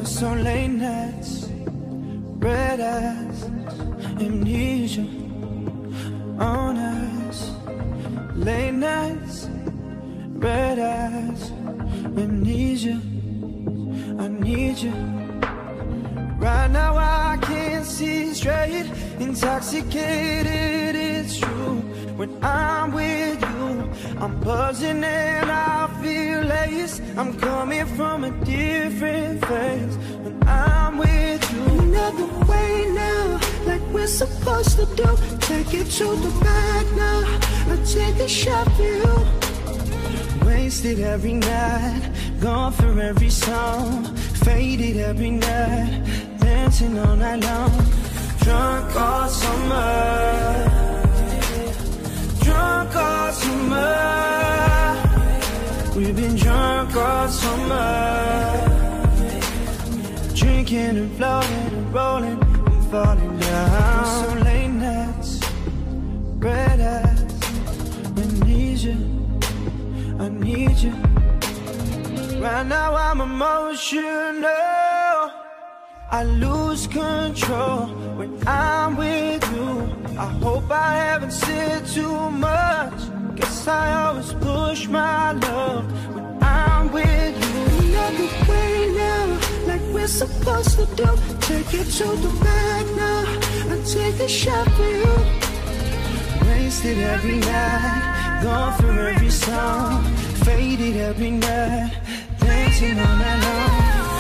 it's on late nights, red eyes, amnesia on us. Late nights, red eyes, amnesia. I need you. Right now I can't see straight, intoxicated, it's true. When I'm with you, I'm buzzing and I feel lace. I'm coming from a different place. When I'm with you, another way now, like we're supposed to do. Take it to the back now, I'll take a shot for you. wasted every night, gone for every song, faded every night, dancing all night long. Drunk all summer, drunk all summer. We've been drunk all summer, drinking and floating and rolling and falling down. So late nights, red eyes, amnesia. I need you. Right now I'm emotional, I lose control when I'm with you. I hope I haven't said too much, guess I always push my luck when I'm with you. Another way now, like we're supposed to do. Take it to the back now, I'll take a shot for you. Wasted every night, gone for every song, faded every night, dancing all night long.